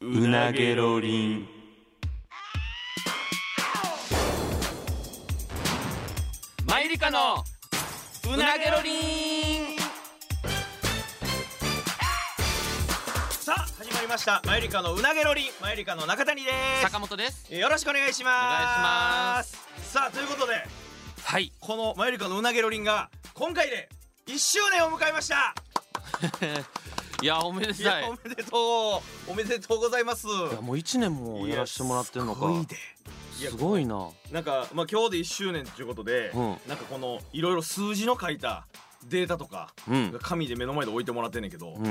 うなげろりん。マユリカのうなげろりん。 さあ始まりました、マユリカのうなげろりん。マユリカの中谷です。 坂本です。 よろしくお願いします。 お願いします。 さあということで、 はい、 このマユリカのうなげろりんが今回で1周年を迎えました。 いやおめでたい。 おめでとうございます。 いやもう1年もやらせてもらってんのか。すごいな。 なんか今日で1周年ということで、なんかこのいろいろ数字の書いたデータとか、紙で目の前で置いてもらってんねんけど、もう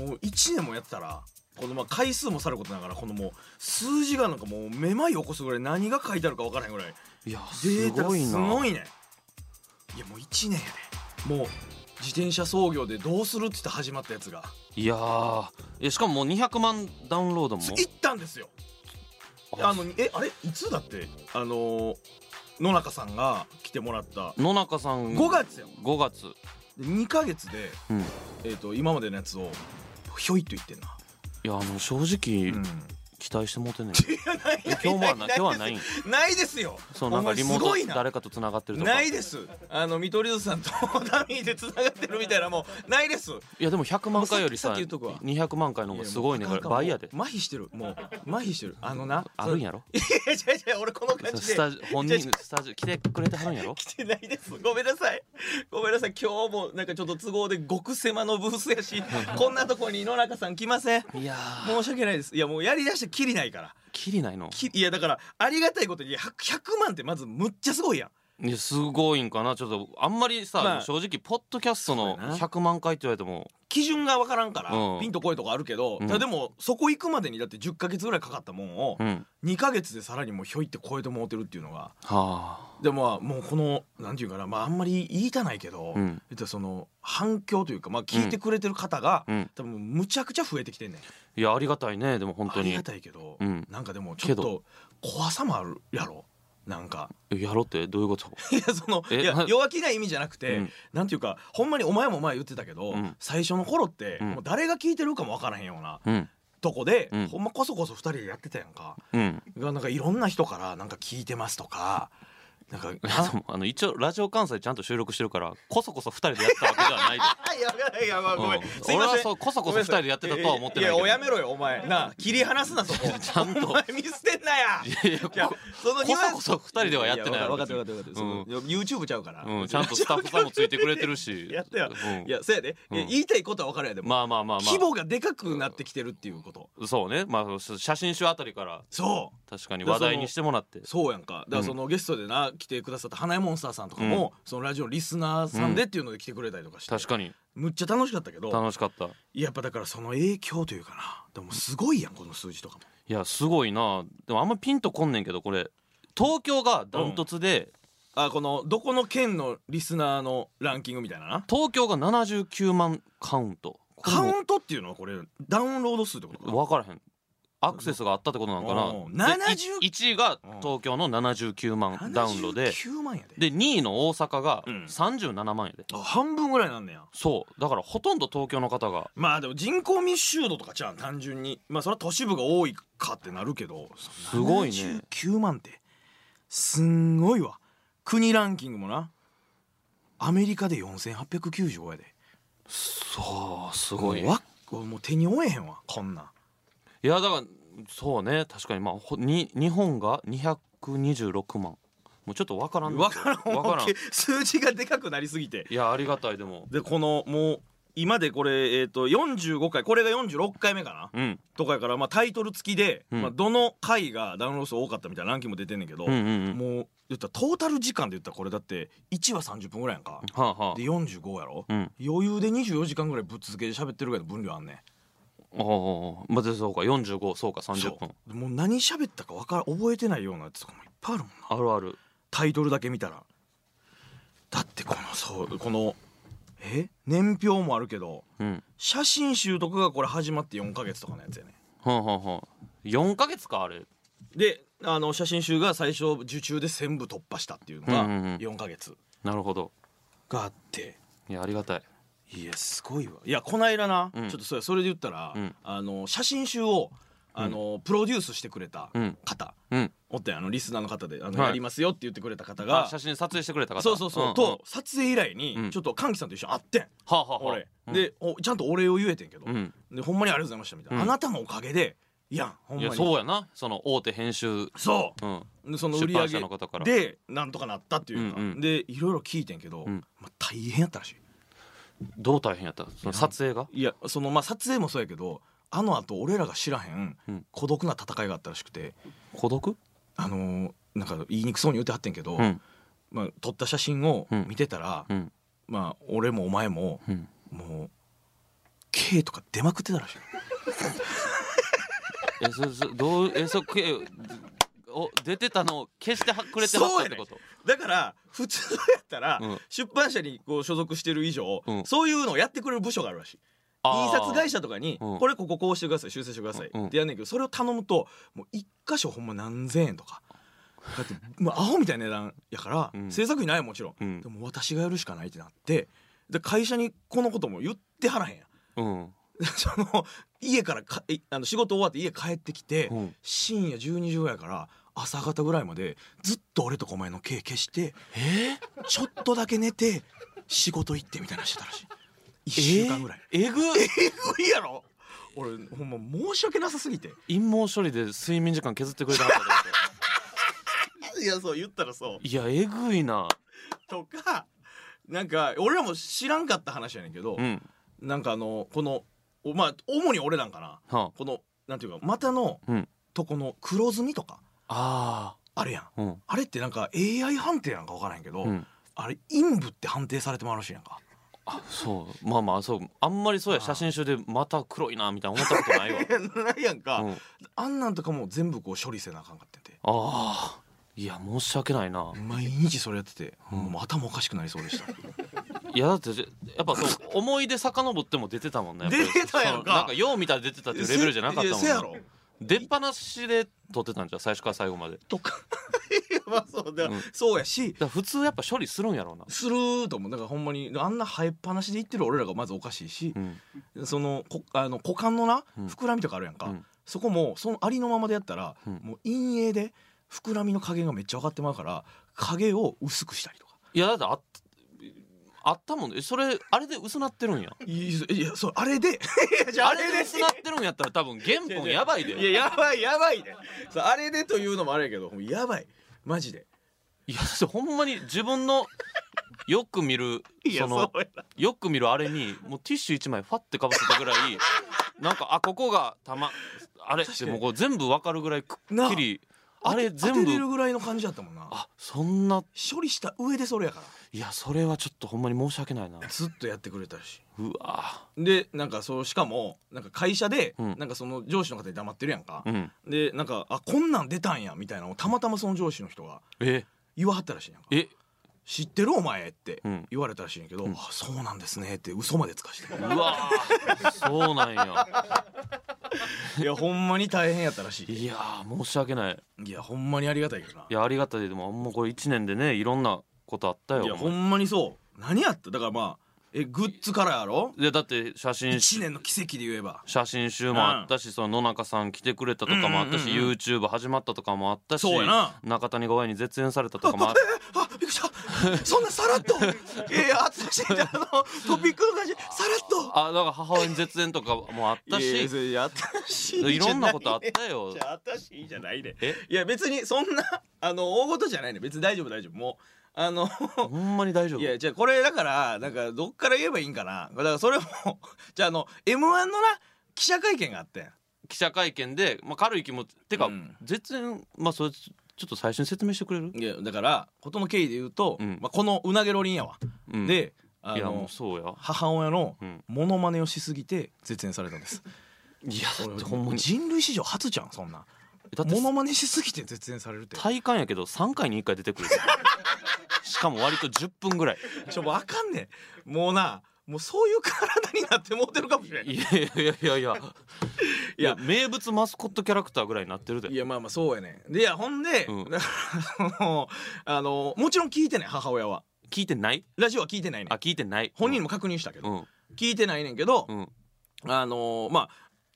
1年もやってたらこの回数もさることながら、このもう数字がなんかもうめまい起こすぐらい何が書いてあるか分からへんぐらい、 いやデータがすごいな。 ね。いやもう1年やで。もう自転車操業でどうするって言って始まったやつが、 いやしかももう200万ダウンロードもいったんですよ。あれいつだって野中さんが来てもらった野中さん 5月よ。 5月 2ヶ月で、今までのやつをひょいっと言ってんな。 いや正直、期待してもうてんねん。 今日はないん。 ないですよ。 そうなんかリモート誰かと繋がってるとかないです。見取り図さんとダミーで繋がってるみたいなもうないです。 いやでも100万回よりさ 200 万回の方がすごいね。これ倍やで。 麻痺してる。もう麻痺してる。 あるんやろ。 いや違う俺この感じで本人スタジオ来てくれてはるんやろ。 来てないです。ごめんなさい。今日もなんかちょっと都合で極狭のブースやしこんなとこに野中さん来ません。 いや申し訳ないです。いやもうやりだしてキリないから。 キリないの。 いやだからありがたいことに100万ってまずむっちゃすごいやん。 いやすごいんかな。ちょっとあんまりさ、正直ポッドキャストの100万回って言われても基準が分からんから、ピンとこいとこあるけど、でもそこ行くまでにだって10ヶ月ぐらいかかったもんを、2ヶ月でさらにもうひょいって超えてもうてるっていうのが、でももうこのなんていうかな、あんまり言いたないけど、その反響というか、聞いてくれてる方が、多分むちゃくちゃ増えてきてんねん。 いやありがたいね。でも本当にありがたいけど、なんかでもちょっと怖さもあるやろ。なんかやろってどういうこと。 いや弱気な意味じゃなくて、なんていうかほんまにお前も前言ってたけど、最初の頃って、もう誰が聞いてるかも分からへんような、とこで、ほんまこそこそ2人でやってたやんか、なんかいろんな人からなんか聞いてますとか、なんか一応ラジオ関西ちゃんと収録してるからこそこそ2人でやったわけではないで。 いやごめん、すいません。 俺はこそこそ2人でやってたとは思ってないけど。 いややめろよお前な、切り離すなそこ。 ちゃんとお前見捨てんなや。 そのこそこそ2人ではやってないやろ。 分かった YouTube ちゃうから、 ちゃんとスタッフさんもついてくれてるし。 やったよ。いやそうやで、言いたいことは分かるやでも、規模がでかくなってきてるっていうこと。 そうね。写真集あたりからそう確かに話題にしてもらって。 そうやんか。だからそのゲストでな来てくださった花江モンスターさんとかも、そのラジオのリスナーさんでっていうので来てくれたりとかして、 確かにむっちゃ楽しかったけど。 楽しかった。 やっぱだからその影響というかな、でもすごいやんこの数字とかも。 いやすごいな。でもあんまピンとこんねんけど、これ東京がダントツで、 このどこの県のリスナーのランキングみたいなな。 東京が79万カウント。 カウントっていうのはこれダウンロード数ってことか。 分からへん。アクセスがあったってことなんかな。1位が東京の79万ダウンロードで、で2位の大阪が37万やで。 半分ぐらいなんねや。 そうだからほとんど東京の方が。 でも人口密集度とかじゃん単純に、それは都市部が多いかってなるけど、 すごいね。 79万ってすんごいわ。国ランキングもな、アメリカで4895やで。 そうすごい。 もう手に負えへんわこんなん。 いやだからそうね、確かに日本が226万。もうちょっと分からん数字がでかくなりすぎて。 いやありがたい。でもこのもう今でこれ45回、これが46回目かな、とかやから、タイトル付きで、どの回がダウンロード数多かったみたいなランキングも出てんねんけど、もう言ったらトータル時間で言ったらこれだって1話30分ぐらいやんか、で45やろ、余裕で24時間ぐらいぶっ続けで喋ってるぐらいの分量あんねん。 そうか45、そうか30分。 もう何喋ったか覚えてないようなやつとかもいっぱいあるもんな。 あるある。 タイトルだけ見たら。だってこの年表もあるけど、写真集とかがこれ始まって4ヶ月とかのやつやね。 4ヶ月かあれで、写真集が最初受注で1000部突破したっていうのが4ヶ月。 なるほど。 があって、 いやありがたい。 いやすごいわ。いやこないだな、ちょっとそれで言ったら、写真集をプロデュースしてくれた方、おってリスナーの方でやりますよって言ってくれた方が写真撮影してくれた方、 そうと撮影以来にちょっと歓喜さんと一緒に会ってん、俺でちゃんとお礼を言えてんけど、でほんまにありがとうございましたみたいな、あなたのおかげでいやほんまにそうやな、その大手編集でその売り上げでなんとかなったっていうか、でいろいろ聞いてんけど、大変やったらしい。 どう大変やった？その撮影が？ いやその撮影もそうやけど、あの後俺らが知らへん孤独な戦いがあったらしくて。 孤独？ なんか言いにくそうに言ってはってんけど、撮った写真を見てたら、俺もお前ももう K とか出まくってたらしい。 出てたのを消してくれてはったってこと？ だから普通やったら、出版社にこう所属してる以上、そういうのをやってくれる部署があるらしい。印刷会社とかに、これこここうしてください、修正してくださいってやんねんけど、それを頼むともう一箇所ほんま何千円とかだってアホみたいな値段やから、制作費ないもちろん、でも私がやるしかないってなって、で会社にこのことも言ってはらへんや、その家から仕事終わって家帰ってきて、深夜12時ぐらいから朝方ぐらいまでずっと俺とお前の毛消して、ちょっとだけ寝て仕事行ってみたいなしてたらしい。1週間ぐらい。えぐいやろ。俺ほんま申し訳なさすぎて、 陰謀処理で睡眠時間削ってくれたかったっていやそう言ったらそう、 いやえぐいなとか、なんか俺らも知らんかった話やねんけど、なんかこの主に俺なんかな、このなんていうか股のとこの黒ずみとかあれやん、あれってなんか AI 判定なんか分からへんけど、あれ陰部って判定されてもらうらしいやんか。 そう、そう、あんまりそうや、写真集でまた黒いなみたいな思ったことないわ。 ないやんか、あんなんとかも全部こう処理せなあかんかってて、 いや申し訳ないな。 毎日それやってて、もう頭おかしくなりそうでした。 いやだってやっぱそう思い出遡っても出てたもんね。 出てたやんか。 なんかよう見たら出てたっていうレベルじゃなかったもんね。 せやろ。 出っ放しで撮ってたんじゃ最初から最後までとかそうやし、 普通やっぱ処理するんやろうな。 すると思う。だからほんまにあんな生えっぱなしで言ってる俺らがまずおかしいし、その股間のな膨らみとかあるやんか、そこもそのありのままでやったら、もう陰影で膨らみの加減がめっちゃ分かってまうから、影を薄くしたりとか。 いやだってあったもんね。それあれで薄なってるんや。 いやそうあれであれで薄なってるんやったら多分原本やばいで。 いややばいで。あれでというのもあれやけどやばいマジで。 いやほんまに自分のよく見るよく見るあれにもうティッシュ1枚ファッてかぶせたぐらいなんかここがあれってもうこう全部わかるぐらいくっきりあれ全部当てれるぐらいの感じだったもんな。 そんな処理した上でそれやから。 いやそれはちょっとほんまに申し訳ないな。 ずっとやってくれたし。 うわでなんかしかもなんか会社で、なんかその上司の方に黙ってるやんか、でなんかこんなん出たんやみたいなのをたまたまその上司の人が言わはったらしいやんか。知ってるお前って言われたらしいんやけど、そうなんですねって嘘までつかして。 うわそうなんや。 いやほんまに大変やったらしい。 いや申し訳ない。 いやほんまにありがたいけどな。 いやありがたい。でももうこれ1年でねいろんなことあったよ。 いやほんまにそう何やっただからグッズからやろ。 でだって写真 1年の奇跡で言えば写真集もあったし、その野中さん来てくれたとかもあったし、YouTube 始まったとかもあったし、 そうやな、 中谷が親に絶縁されたとかもあったびっくりしたそんなさらっと私トピックの感じさらっとだから母親に絶縁とかもあったしいろんなことあったよ。 じゃああったしじゃないで。いや別にそんな大事じゃないね。別に大丈夫もうほんまに大丈夫。 いやじゃあこれだからなんかどっから言えばいいんかな。だからそれもじゃあM1 のな記者会見があってん。 記者会見で軽い気持ちてか、絶縁それちょっと最初に説明してくれる。 いやだから事の経緯で言うと、このうなげろりんやわ、でいやもうそうや母親のモノマネをしすぎて絶縁されたんです。 いやほんまに人類史上初じゃんそんな。モノマネしすぎて絶縁されるって。 体感やけど3回に1回出てくるしかも割と10分ぐらい。 もうあかんねんもうそういう体になってもうてるかもしれん。 いや名物マスコットキャラクターぐらいになってるで。 いやそうやねん。でほんで、もちろん聞いてない母親は。 聞いてない。 ラジオは聞いてないねん。 聞いてない。 本人も確認したけど、聞いてないねんけど、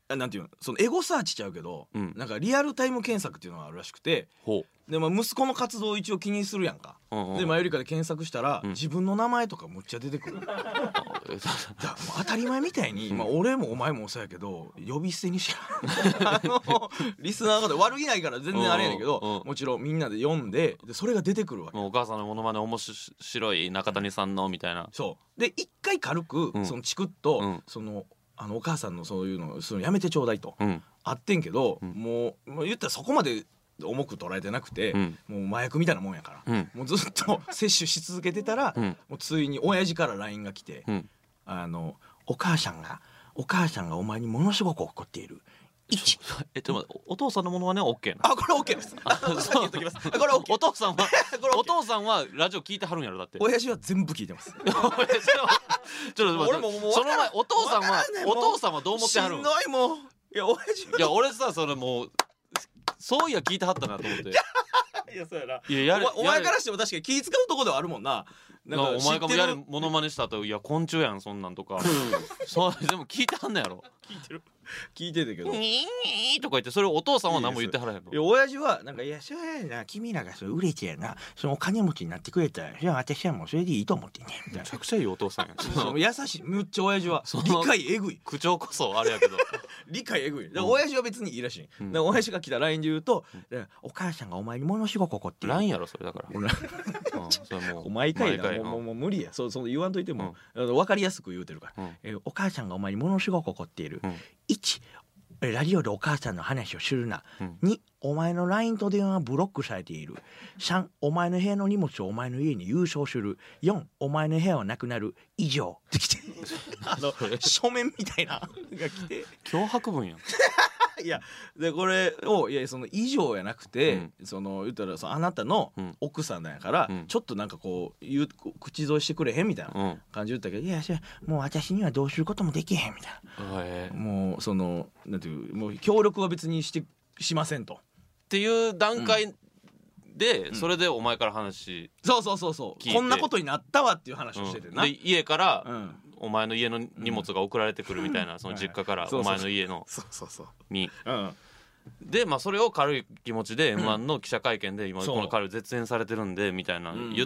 なんていうの、そのエゴサーチちゃうけど、なんかリアルタイム検索っていうのがあるらしくて、で、息子の活動を一応気にするやんか、でマユリカで検索したら、自分の名前とかむっちゃ出てくる。だからもう当たり前みたいに、俺もお前もそうやけど呼び捨てにしやリスナーの方悪気ないから全然あれやねんけど、もちろんみんなで読んで、それが出てくるわけ。 お母さんのモノマネ面白い中谷さんのみたいな。 そうで一回軽くそのチクッとそのお母さんのそういうのやめてちょうだいとあってんけど、もう言ったらそこまで重く捉えてなくて、もう麻薬みたいなもんやから、もうずっと摂取し続けてたら、もうついに親父から LINE が来て、お母さんがお前にものすごく怒っている。 お父さんのものはね OK な。 これ OK です。そう言っときます。これ OK。 お父さんはラジオ聞いてはるんやろだって。 親父は全部聞いてます。 ちょっと俺もその前お父さんはどう思ってはるん？ しんどいもう。いや親父。 いや俺さそれもうそういや聞いてはったなと思って。 いやそうやな。 いやお前からしても確かに気使うとこではあるもんな。 なんかお前がもやるモノマネした後、いや昆虫やんそんなんとか。そうでも聞いてはんのやろ。 聞いてたけど。 にーとか言ってそれお父さんは何も言ってはらへんの。 いや親父はなんかいやそうやな君らがそれ売れてやなそのお金持ちになってくれたらじゃあ私はもうそれでいいと思ってねみたいな。 めちゃくちゃいいお父さんやん。 優しいむっちゃ親父は理解えぐい。 口調こそあれやけど理解えぐい。だから親父は別にいいらしい。だから親父が来た LINE で言うとお母さんがお前にものすごく怒ってる。 LINE やろそれだから。 それもう毎回もう無理や。そう言わんといても分かりやすく言うてるから。お母さんがお前にものすごく怒っている。1ラジオでお母さんの話をするな。2お前の LINE と電話はブロックされている。3お前の部屋の荷物をお前の家に郵送する。4お前の部屋はなくなる。以上ってきて書面みたいなが来て脅迫文やん。 いやでこれをその以上やなくて、その言ったらあなたの奥さんなんやから、ちょっとなんかこう口添えしてくれへんみたいな感じで言ったけど、いやもう私にはどうすることもできへんみたいな。もうそのなんていうもう協力は別にしませんとっていう段階で、それでお前から話そうこんなことになったわっていう話をしててな。 で家から、お前の家の荷物が送られてくるみたいな、その実家からお前の家のにでそれを軽い気持ちで M1 の記者会見で今この彼絶縁されてるんでみたいな言って、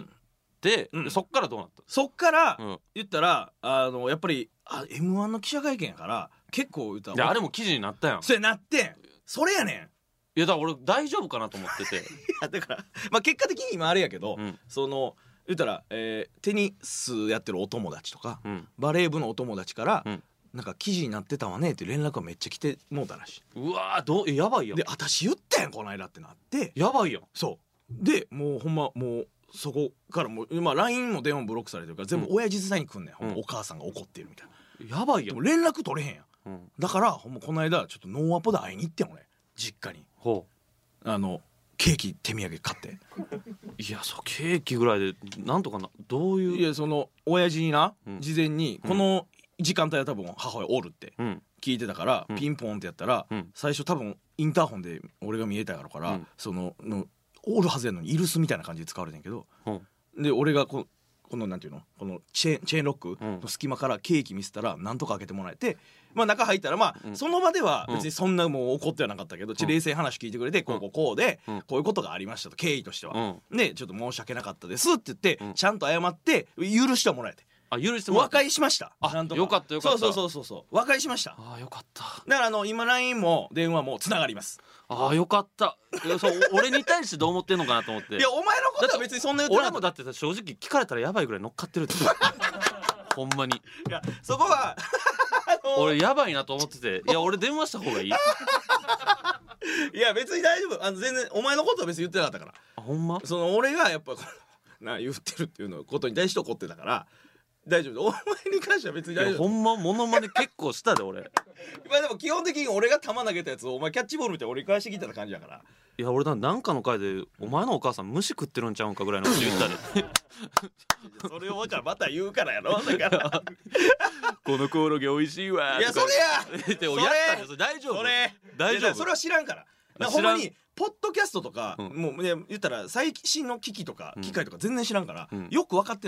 そっからどうなった？ そっから言ったらやっぱりM1 の記者会見やから結構言ったらあれも記事になったやん。 それなってんそれやねん。 いやだから俺大丈夫かなと思ってていやだから結果的に今あれやけど、その言ったら、テニスやってるお友達とか、バレー部のお友達から、なんか記事になってたわねって連絡がめっちゃ来てもうたらしい。 うわやばいやん。 で私言ったやんこの間ってなってやばいやん。 そうでもうほんまもうそこからもう今 LINE も電話もブロックされてるから全部親父伝いに来んねん、お母さんが怒ってるみたいな。やばいやん。 連絡取れへんやん、だからほんまこの間ちょっとノーアポで会いに行ってん俺実家に。ケーキ手土産買って。 いやそうケーキぐらいでなんとかな。どういう。 いやその親父にな、事前にこの時間帯は多分母親おるって聞いてたから、ピンポンってやったら、最初多分インターホンで俺が見えたやろから、そのおるはずやのにイルスみたいな感じで使われてんけど、で俺がこのなんていうのこのチェーンロックの隙間からケーキ見せたらなんとか開けてもらえて、中入ったらその場では別にそんなもう怒ってはなかったけど、冷静に話聞いてくれて、こうでこういうことがありましたと経緯としては、でちょっと申し訳なかったですって言ってちゃんと謝って許してもらえて。 許してもらった。 和解しました。 よかった。 そう和解しました。 よかった。 だから今 LINE も電話もつながります。 よかった。俺に対してどう思ってんのかなと思って。 いやお前のことは別にそんな言ってなかった。 俺もだって正直聞かれたらやばいぐらい乗っかってるってほんまに。 いやそこは俺やばいなと思ってて、いや俺電話した方がいい。 いや別に大丈夫。全然お前のことは別に言ってなかったから。 ほんま。 その俺がやっぱ言ってるっていうことに対して怒ってたから大丈夫。お前に関しては別に大丈夫。 ほんまモノマネ結構したで俺。 でも基本的に俺が球投げたやつをお前キャッチボールみたいに折り返してきた感じやから。 いや俺なんかの回でお前のお母さん虫食ってるんちゃうんかぐらいのこと言ったでそれをじゃあまた言うからやろ。だからこのコオロギ美味しいわ。 いやそれやってやったんです。大丈夫。大丈夫。 それは知らんから。ほんまにポッドキャストとか、もう言ったら最新の機器とか機械とか全然知らんから、よく分かってないね。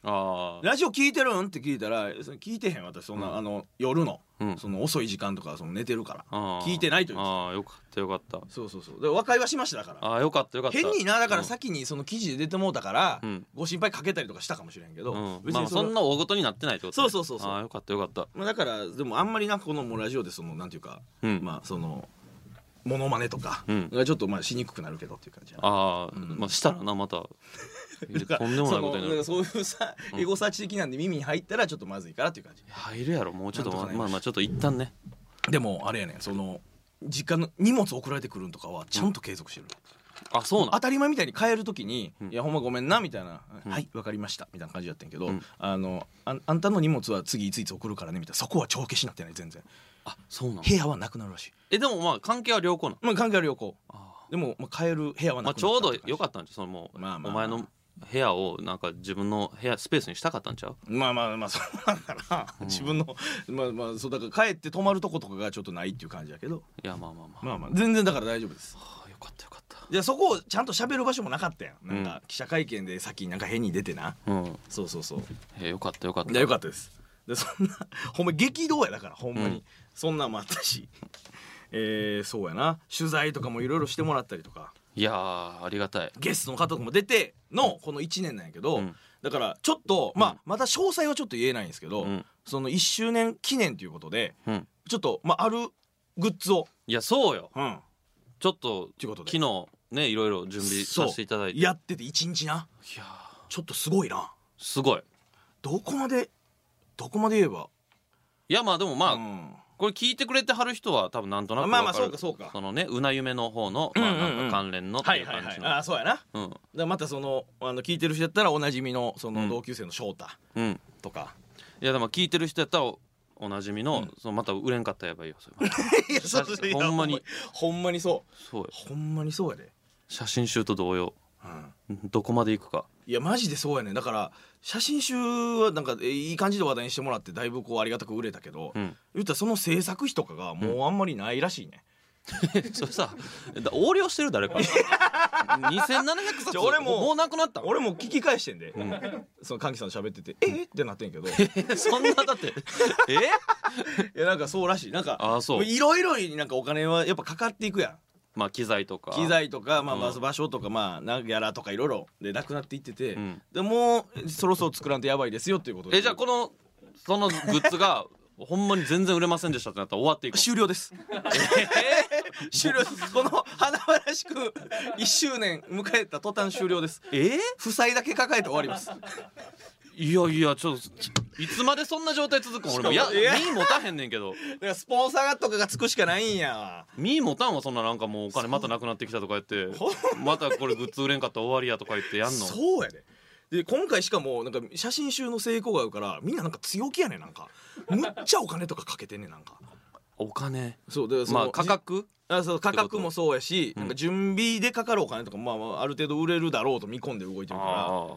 ラジオ聞いてるんって聞いたら聞いてへん私そんな、夜の、その遅い時間とかその寝てるから聞いてないという。 よかったよかった。 そうで和解はしましただから。 よかったよかった。 変になだから先にその記事で出てもうたから、ご心配かけたりとかしたかもしれんけど、 別にそんな大ごとになってないってこと。 そうよかったよかった。 だからでもあんまりなんかこのもうラジオでそのなんていうか、そのモノマネとかがちょっとしにくくなるけどっていう感じ。 したらなまたとんでもないことになる。 そういうさエゴサーチ的なんで耳に入ったらちょっとまずいからっていう感じ。 入るやろもうちょっとちょっと一旦ね。 でもあれやねんその実家の荷物送られてくるんとかはちゃんと継続してる。 そうなん。 当たり前みたいに帰る時にいやほんまごめんなみたいなはいわかりましたみたいな感じだったんやけど、あんたの荷物は次いついつ送るからねみたいな、そこは帳消しになってない全然。 そうなの。 部屋はなくなるらしい。 でも関係は良好なの。 関係は良好。でも帰る部屋はなくなった。 ちょうど良かったんちゃう。そのもうお前の部屋をなんか自分の部屋スペースにしたかったんちゃう。 そうなんかな、自分のそうだから帰って泊まるとことかがちょっとないっていう感じやけど、 いや全然だから大丈夫です。 よかったよかった。 いやそこをちゃんと喋る場所もなかったやん。なんか記者会見でさっきなんか変に出てな。そうよかったよかった。 よかったです。でそんなほんま激動やだからほんまに、そんなんもあったし、そうやな取材とかもいろいろしてもらったりとか。 いやありがたい。 ゲストの方とかも出てのこの1年なんやけど、だからちょっとまだ詳細はちょっと言えないんですけど、その1周年記念ということで、ちょっとあるグッズを。 いやそうよ、ちょっと昨日ねいろいろ準備させていただいてやってて1日な。 いやちょっとすごいな。 すごい。 どこまで言えば。 いやでもこれ聞いてくれてはる人は多分なんとなく分かる。 そうかそのねうな夢の方のなんか関連のっていう感じの。 そうやな。でまたその聞いてる人やったらおなじみのその同級生の翔太とか。 いやでも聞いてる人やったらおなじみのそのまた売れんかったらやばいよそれ。ほんまにほんまにそう。 そうよ。 ほんまにそうやで。 写真集と同様どこまで行くか。 いやマジでそうやね。だから写真集はなんかいい感じで話題にしてもらってだいぶこうありがたく売れたけど、言ったらその制作費とかがもうあんまりないらしいね。 それさ横領してる誰か。2700冊俺ももうなくなった。 俺も聞き返してんで、その歓喜さん喋っててってなってんけどそんなだっていやなんかそうらしい。なんかいろいろになんかお金はやっぱかかっていくやん。機材とか場所とかなんやらとかいろいろでなくなっていってて、でもうそろそろ作らんとやばいですよっていうことで。 じゃあそのグッズがほんまに全然売れませんでしたってなったら終わっていく。 終了です。終了です。この華々しく1周年迎えた途端終了です。負債だけ抱えて終わります。 いやちょっといつまでそんな状態続くん。俺も身持たへんねんけど。 だからスポンサーとかがつくしかないんや。 身持たんわそんな。なんかもうお金またなくなってきたとか言ってまたこれグッズ売れんかったら終わりやとか言ってやんの。 そうやで。で今回しかもなんか写真集の成功があるからみんななんか強気やねん。なんかむっちゃお金とかかけてんねん。なんかお金そうで価格価格もそうやし、なんか準備でかかるお金とかある程度売れるだろうと見込んで動いてるから。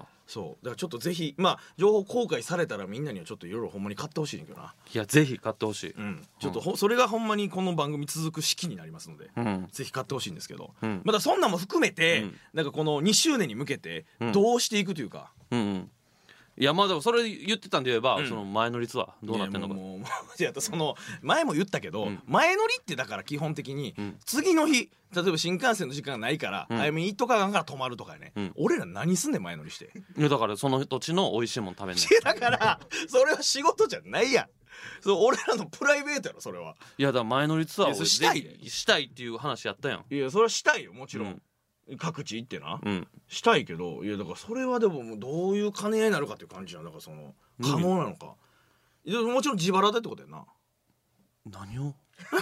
そうだからちょっとぜひ情報公開されたらみんなにはちょっといろいろほんまに買ってほしいねんけどな。 いやぜひ買ってほしい。 ちょっとそれがほんまにこの番組続く式になりますので、ぜひ買ってほしいんですけど、またそんなんも含めて、なんかこの2周年に向けてどうしていくというか。 いやでもそれ言ってたんで言えば、その前乗りツアーどうなってんのか。 その前も言ったけど、前乗りってだから基本的に次の日例えば新幹線の時間ないから早めに行っとかがんから泊まるとかやね。俺ら何すんねん前乗りして。 いやだからその土地の美味しいもん食べんねん。 だからそれは仕事じゃないやん。俺らのプライベートやろそれは。 いやだから前乗りツアーをしたいっていう話やったやん。 いやそれはしたいよもちろん。各地行ってな、したいけど、いやだからそれはでももうどういう兼ね合いになるかっていう感じじゃん。だからその可能なのか。いやもちろん自腹でってことやな。 何を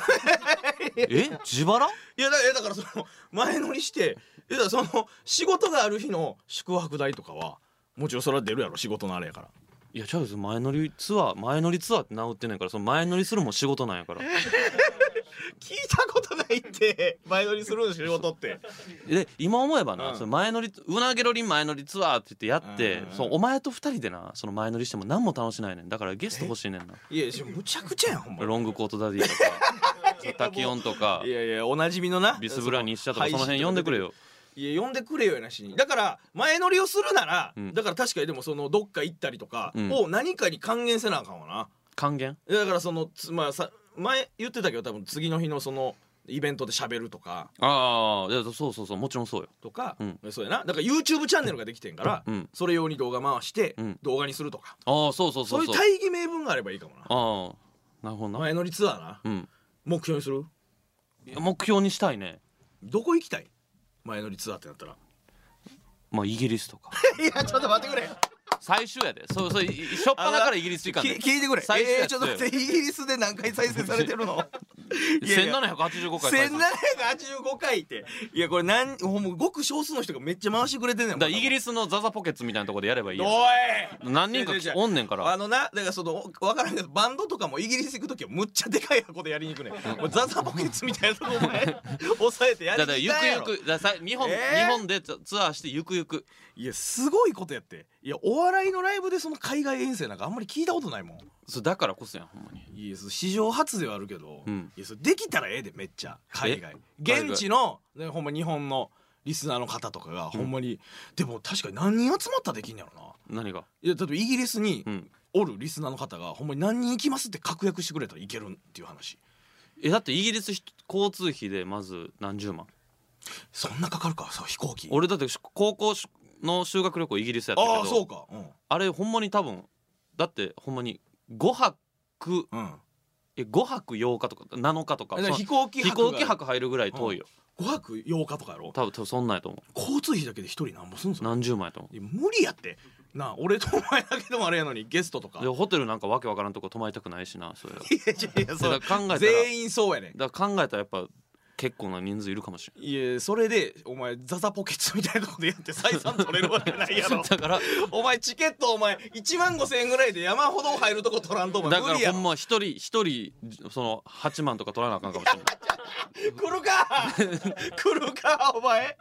自腹。 いやだからその前乗りしてだからその仕事がある日の宿泊代とかはもちろんそれは出るやろ仕事のあれやから。 いや違うです。前乗りツアーって名打ってないからその前乗りするも仕事なんやから。 聞いたことないって前乗りするの仕事って。 で今思えばな、その前乗りうなげろりん前乗りツアーって言ってやって、お前と2人でなその前乗りしても何も楽しないねん。だからゲスト欲しいねんな。 いやむちゃくちゃやんほんま。 ロングコートダディとかタキオンとかいやおなじみのなビスブラ日社とかその辺呼んでくれよ。 いや呼んでくれよやなしに。だから前乗りをするなら、 うん、 だから確かにでもそのどっか行ったりとかを何かに還元せなあかんわな。 還元だからそのまあさ前言ってたけど多分次の日のそのイベントで喋るとか、 ああそうそうそう、もちろんそうよとか、 うん、 そうやな。だから YouTube チャンネルができてんから、うん、それ用に動画回して動画にするとか、 ああそうそうそう、 そういう大義名分があればいいかもな。 ああなるほどな。 前乗りツアーな、うん、目標にする。 いや目標にしたいね。 どこ行きたい前乗りツアーってなったら。 まあイギリスとかいやちょっと待ってくれ、 最終やで。そうしょっぱなからイギリス行かんで。 聞いてくれ、 最終やちょっと待って、イギリスで何回再生されてるの 1785回再生。 1785回って、いやこれほんまごく少数の人がめっちゃ回してくれてんねん。 だからイギリスのザザポケッツみたいなとこでやればいいやん。 おい何人かおんねんから。 だからその分からんけどバンドとかもイギリス行く時はむっちゃでかい箱でやりに行くねん。もうザザポケッツみたいなとこお前抑えてやりに行ったんやろ。 だから日本でツアーしてゆくゆく。 いやすごいことやって。いやお笑いのライブでその海外遠征なんかあんまり聞いたことないもん。 だからこそやんほんまに。 いや史上初ではあるけど、 うん、 いやそれできたらええで。めっちゃ海外現地の、ね、ほんま日本のリスナーの方とかがほんまに、でも確かに何人集まったらできんやろな。 何が。 いや例えばイギリスにおるリスナーの方がほんまに何人行きますって確約してくれたらいけるっていう話。 だってイギリス交通費でまず何十万。 そんなかかるか。そう飛行機。 俺だって高校の修学旅行イギリスやったけど、 あそうか、うん、 あれほんまに多分だってほんまに5泊、うん、5泊8日とか7日とか飛行機泊入るぐらい遠いよ、 うん、5泊8日とかやろ。 多分そんなんやと思う。 交通費だけで1人なんぼすんぞ。 何十万やと思う。 無理やってなあ。俺とお前だけでもあれやのにゲストとかでホテルなんかわけわからんとこ泊まりたくないしな。それいやそう考えたら全員そうやねん。 だから考えたらやっぱ結構な人数いるかもしれん。 いやそれでお前ザザポケッツみたいなとこでやって採算取れるわけないやろだからお前チケットお前1万5,000円ぐらいで山ほど入るとこ取らんとお前無理やろ。 だからほんま一人その8万とか取らなあかんかもしれない来るか来るかお前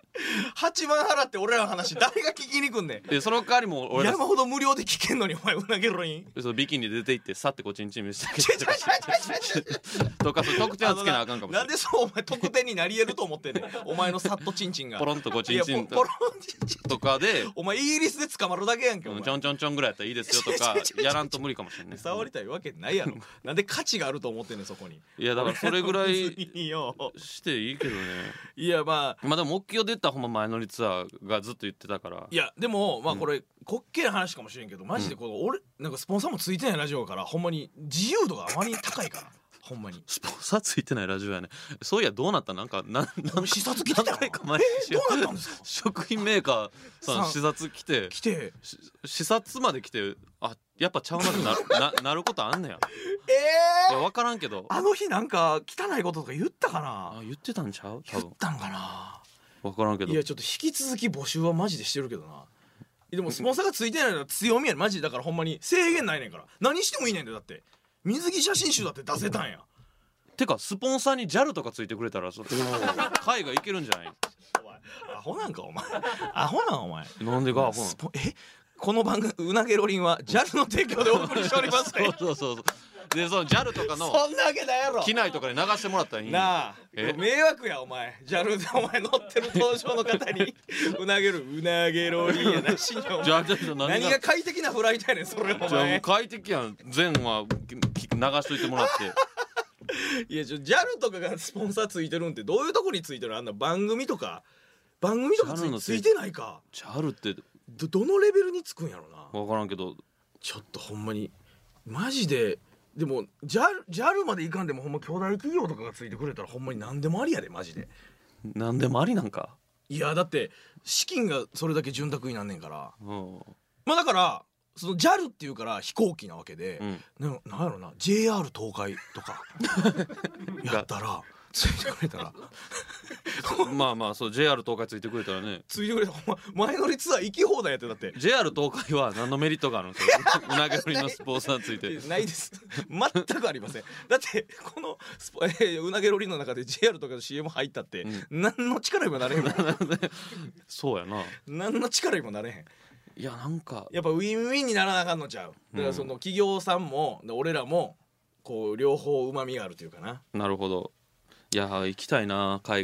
8万払って俺らの話誰が聞きに来んねん。 その代わりも俺ら山ほど無料で聞けんのにお前うなげろにビキニで出て行ってさってこっちにチームしてとか特典はつけなあかんかもしれない。 なんでそうお前特典になり得ると思ってんねんお前のサッとチンチンがポロンとこチンチンとかでお前イギリスで捕まるだけやんけ。お前ちょんちょんちょんぐらいやったらいいですよとかやらんと無理かもしれんね。 触りたいわけないやろなんで価値があると思ってんねんそこに。 いやだからそれぐらいしていいけどね。 いやまあでも目標で言ったらほんま前乗りツアーがずっと言ってたから。 いやでもまあこれ滑稽な話かもしれんけどマジでこの俺なんかスポンサーもついてないラジオからほんまに自由度があまりに高いからほんまにスポンサーついてないラジオやね。そういやどうなった。なんか視察来てたよ。 どうなったんですか。食品メーカーさん視察来て視察まで来てやっぱちゃうなってなることあんねや。いや分からんけどあの日なんか汚いこととか言ったかな。 言ってたんちゃう。 言ったんかな分からんけど。 いやちょっと引き続き募集はマジでしてるけどな。でもスポンサーがついてないのは強みやねマジで。だからほんまに制限ないねんから何してもいいねんで。だって水着写真集だって出せたんや。 てかスポンサーに JAL とかついてくれたら海外行けるんじゃない。 アホなんかお前アホなんお前。 なんでかアホなん。 この番組うなげろりんは JAL の提供でお送りしておりますねそうでその JAL とかのそんなわけないやろ。 機内とかで流してもらったらいいなあ迷惑やお前 JAL でお前乗ってる搭乗の方にうなげろりんやなしにお前何が快適なフライトやねんそれお前。 じゃあ快適やん。全は流しといてもらっていやJAL とかがスポンサーついてるんってどういうとこについてる。あんな番組とかついてないか。 JAL ってどのレベルにつくんやろな。 分からんけどちょっとほんまにマジで。でも JAL まで行かんでもほんま巨大企業とかがついてくれたらほんまに何でもありやでマジで。 何でもありなんか。 いやだって資金がそれだけ潤沢になんねんから、 まあだからその JAL っていうから飛行機なわけで、なんやろな JR 東海とかやったらついてくれたらまあそう JR 東海ついてくれたらね。 ついてくれたら前乗りツアー行き放題やって。だって JR JR 東海は何のメリットがあるんですかうなげろりのスポンサーついてないです全くありません。だってこのうなげろりの中で JR とかの CM 入ったって、何の力にもなれへんそうやな。 何の力にもなれへん。 いやなんかやっぱウィンウィンにならなあかんのちゃう。だからその企業さんも俺らもこう両方うまみがあるというかな。 なるほど。いや行きたいな海外。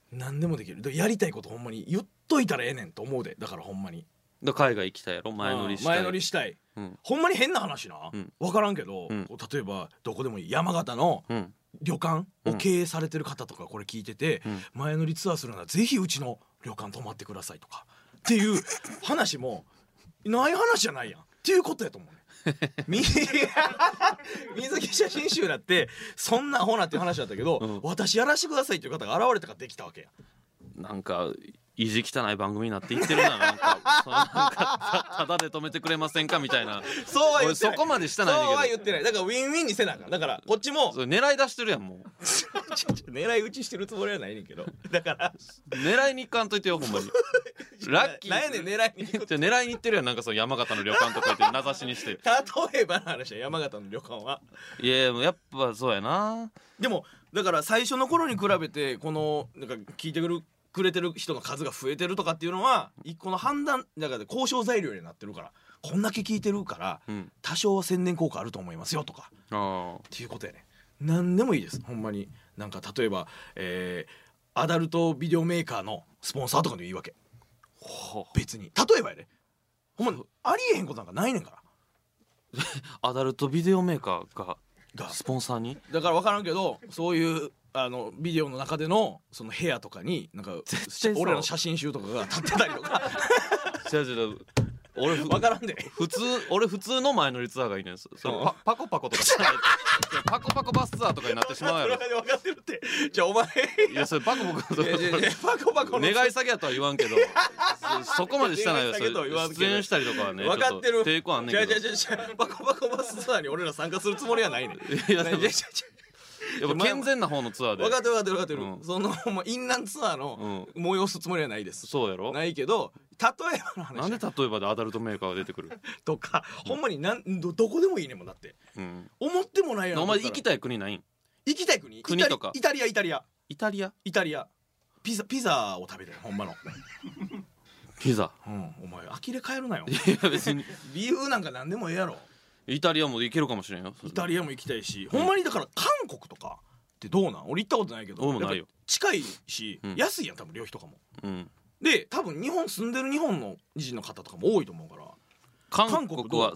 何でもできる。でやりたいことほんまに言っといたらええねんと思うで。だからほんまに海外行きたいやろ、前乗りしたい。 前乗りしたい、ほんまに変な話な、分からんけど、例えばどこでもいい山形の旅館を経営されてる方とかこれ聞いてて、前乗りツアーするならぜひうちの旅館泊まってくださいとかっていう話もない話じゃないやんっていうことやと思うね。水着写真集だってそんなアホなっていう話だったけど、私やらせてくださいっていう方が現れたからできたわけや。 なんか意地汚い番組になっていってるな。なんかただで止めてくれませんかみたいな。 そうは言ってない。 そこまでしたないんだけど。 そうは言ってない。だからウィンウィンにせなあかん。だからこっちも狙い出してるやんもう。 狙い撃ちしてるつもりはないねんけど、だから狙いに行かんといてよほんまに。ラッキー。 なんやねん狙いに行く。 じゃ狙いに行ってるやん。なんかその山形の旅館とか言って名指しにして。 例えばの話は山形の旅館は。 いややっぱそうやな。 でもだから最初の頃に比べてこのなんか聞いてくれてる人の数が増えてるとかっていうのは一個の判断だから交渉材料になってるから、こんだけ聞いてるから多少は宣伝効果あると思いますよとかっていうことやね。何でもいいですほんまに。なんか例えば、アダルトビデオメーカーのスポンサーとかでいいわけ。別に例えばやで、ほんまありえへんことなんかないねんからアダルトビデオメーカーがスポンサーに。 だから分からんけど、そういうビデオの中でのその部屋とかになんか俺らの写真集とかが立ってたりとか違う俺分からんで普通の前乗りツアーがいいねん。それパコパコとかじゃない。パコパコバスツアーとかになってしまうやろ。 分かってるって。じゃあお前いやそれパコパコとかパコパコ願い下げやとは言わんけどそこまでしたないよ。出演したりとかはね分かってる。 抵抗あんねんけど。 パコパコバスツアーに俺ら参加するつもりはないねん。 いやでもやっぱ健全な方のツアーで分かってる、そのインランツアーの催すつもりはないです。 そうやろ。 ないけど例えばの話。 なんで例えばでアダルトメーカーが出てくるとかほんまにどこでもいいねんもんだって、思ってもないやん。 お前行きたい国ないん。 行きたい国とか。 イタリアピザを食べたい。ほんまのピザ。 お前呆れ返るなよ。 いや別に理由なんか何でもええやろ。 イタリアも行けるかもしれんよ。 イタリアも行きたいし、ほんまにだから韓国とかってどうなん。俺行ったことないけど。 俺もないよ。 近いし、安いやん多分旅費とかも。で多分住んでる日本の人の方とかも多いと思うから。 韓国は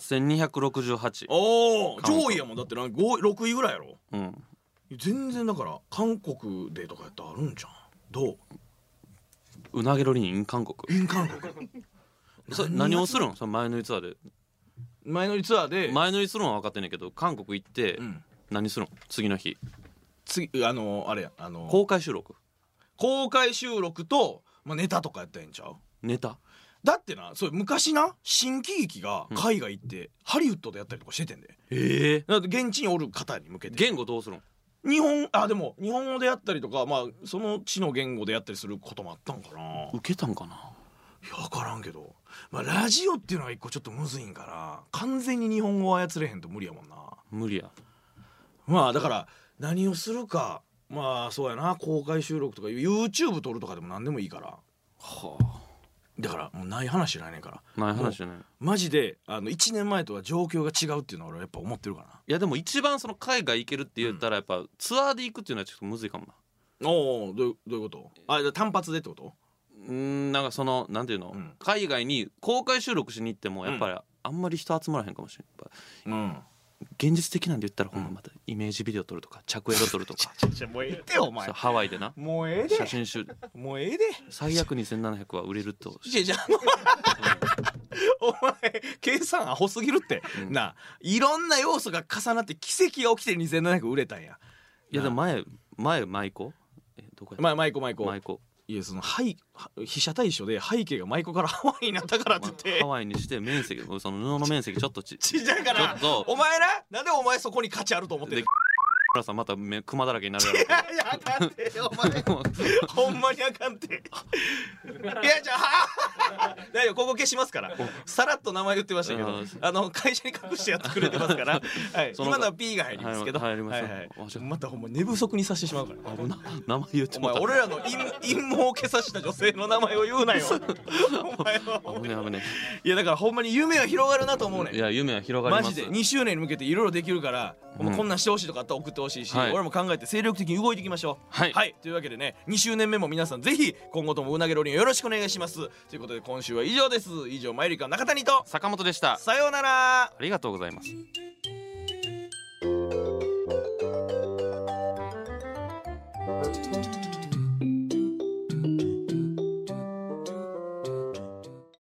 1268。 おお上位やもん。だって6位ぐらいやろ。全然だから韓国でとかやったらあるんじゃん。どう。 うなげろりん韓国。それ何をするん。その前乗りツアーで。前乗りするのは分かってんねんけど、韓国行って何するん。次の日あれや公開収録と、ネタとかやったらええんちゃう。 ネタだってな、それ昔な新喜劇が海外行ってハリウッドでやったりとかしててんで。だって現地におる方に向けて。 言語どうするん。 でも日本語でやったりとか、その地の言語でやったりすることもあったんかな。 受けたんかな。 いや分からんけど、ラジオっていうのは一個ちょっとむずいんから完全に日本語を操れへんと無理やもんな。 無理や。 だから何をするか。そうやな、公開収録とか YouTube 撮るとかでも何でもいいから。だからもうない話じゃないねんから。 ない話じゃない。 マジで1年前とは状況が違うっていうのは俺はやっぱ思ってるからな。 いやでも一番その海外行けるって言ったらやっぱツアーで行くっていうのはちょっとむずいかもな。 おお、どういうこと。単発でってこと。 なんかそのなんていうの、海外に公開収録しに行ってもやっぱりあんまり人集まらへんかもしれん。現実的なんで言ったらほんままたイメージビデオ撮るとか着映画撮るとかもうええでお前。 ハワイでな。 もうええで写真集。 もうええで。 最悪2700は売れると。 お前計算アホすぎるって。いろんな要素が重なって奇跡が起きて2700売れたんや。 いやでも前舞子どこや。 舞子。いやその被写体一緒で背景が舞子からハワイになったからって言ってハワイにして面積その布の面積ちょっとちっちゃいから。お前なんでお前そこに価値あると思ってる。 らさんまたクマだらけになるやろ。 いやあかんてお前ほんまにあかんて。いやじゃあ大丈夫、ここ消しますから。さらっと名前言ってましたけど会社に隠してやってくれてますから、今のは P が入りますけど、またほんま寝不足にさせてしまうから。 名前言ってもらった。 俺らの陰謀を消さした女性の名前を言うなよ。お前は危ね。 いやだからほんまに夢は広がるなと思うねん。 いや夢は広がります。 マジで2周年に向けていろいろできるから、こんなんしてほしいとかあったら送ってほしいし、 はい、 俺も考えて精力的に動いていきましょう。 はい、 はい、というわけでね2周年目も皆さんぜひ今後ともうなげろりんよろしくお願いします。ということで今週は以上です。以上マユリカ中谷と坂本でした。 さようなら。 ありがとうございます。